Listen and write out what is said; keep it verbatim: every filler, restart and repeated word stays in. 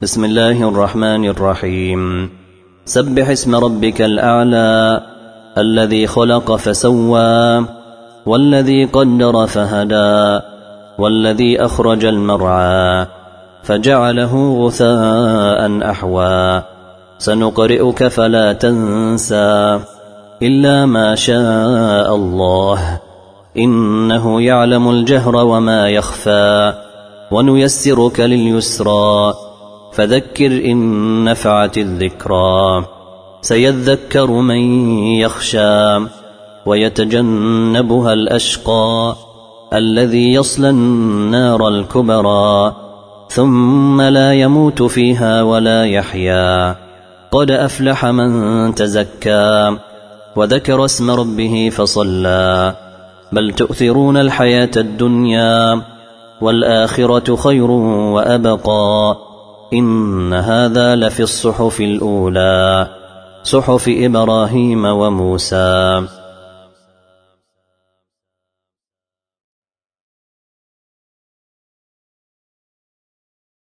بسم الله الرحمن الرحيم. سبح اسم ربك الأعلى الذي خلق فسوى والذي قدر فهدى والذي أخرج المرعى فجعله غثاء أحوى سنقرئك فلا تنسى إلا ما شاء الله إنه يعلم الجهر وما يخفى ونيسرك لليسرى فذكر إن نفعت الذكرى سيذكر من يخشى ويتجنبها الأشقى الذي يصلى النار الكبرى ثم لا يموت فيها ولا يحيا قد أفلح من تزكى وذكر اسم ربه فصلى بل تؤثرون الحياة الدنيا والآخرة خير وأبقى إن هذا لفي الصحف الأولى صحف إبراهيم وموسى.